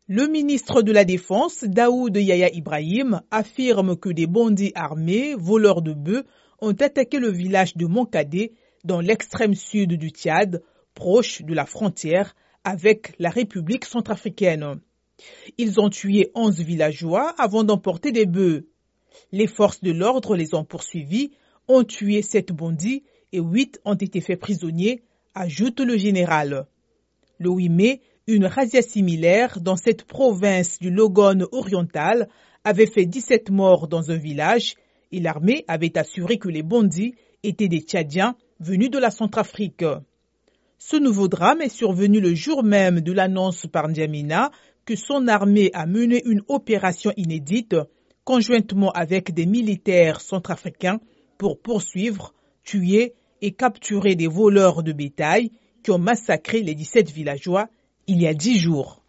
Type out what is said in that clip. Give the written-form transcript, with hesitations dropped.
Le ministre de la Défense, Daoud Yahya Ibrahim, affirme que des bandits armés, voleurs de bœufs, ont attaqué le village de Monkadé, dans l'extrême sud du Tchad, proche de la frontière avec la République centrafricaine. Ils ont tué 11 villageois avant d'emporter des bœufs. Les forces de l'ordre les ont poursuivis, ont tué 7 bandits et 8 ont été faits prisonniers, ajoute le général. Le 8 mai, une razzia similaire dans cette province du Logone oriental avait fait 17 morts dans un village et l'armée avait assuré que les bandits étaient des Tchadiens venus de la Centrafrique. Ce nouveau drame est survenu le jour même de l'annonce par N'Djamena que son armée a mené une opération inédite conjointement avec des militaires centrafricains pour poursuivre, tuer et capturer des voleurs de bétail qui ont massacré les 17 villageois il y a 10 jours.